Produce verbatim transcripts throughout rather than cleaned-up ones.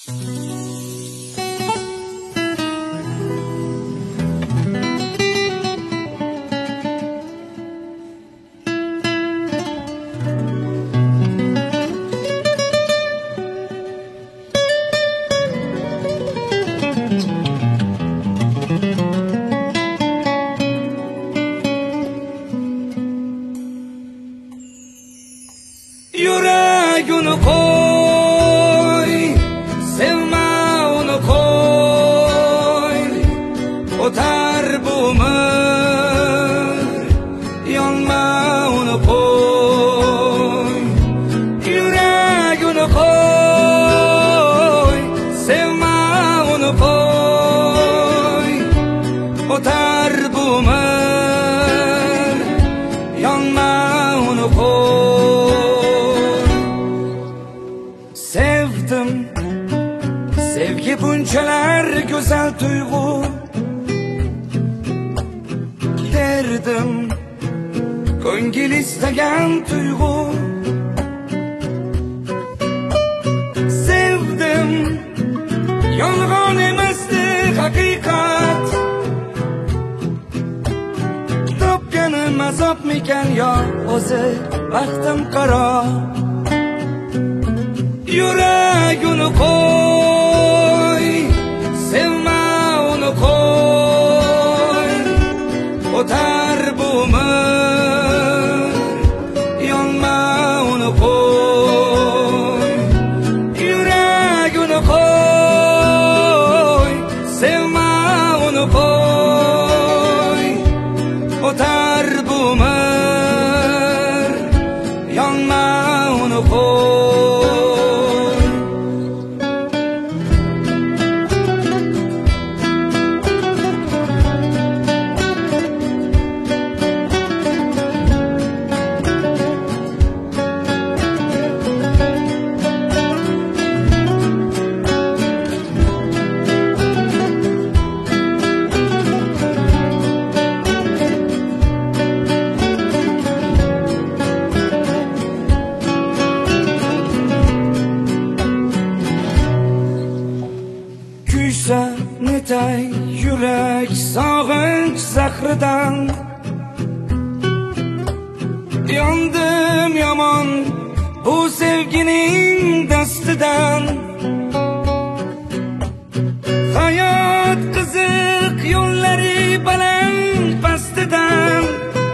Yüreğini koy, sevme onu koy. Otar bu ömür, yanma onu koy. Yüreğini koy, sevme onu koy. Otar bu ömür, yanma onu koy. Sevdim, sevgi buncalar güzel duygu. Derdim, ko'ngil istagan duygu. Sevdim, yolg'on emasdi haqiqat. Topganim azobmikan yo o'zi baxtim qaro. Yüreğini koy, sevme onu koy. Otar bu ömür, yanma onu koy. Yüreğini koy, sevme onu koy. Otar bu ömür, yanma onu koy. Netay yürek sağınç zahridan. Yandım yaman bu sevginin dastidan. Hayat kızık yolları baland pastidan.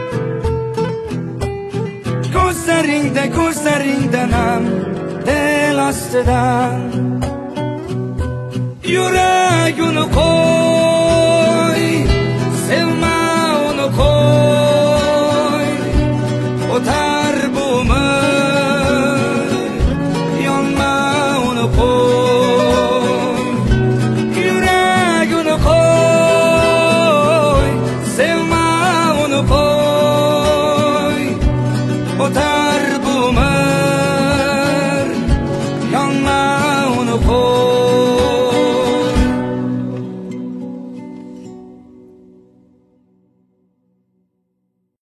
Gözlerinde gözlerindenam del astidan. Yüreğini koy.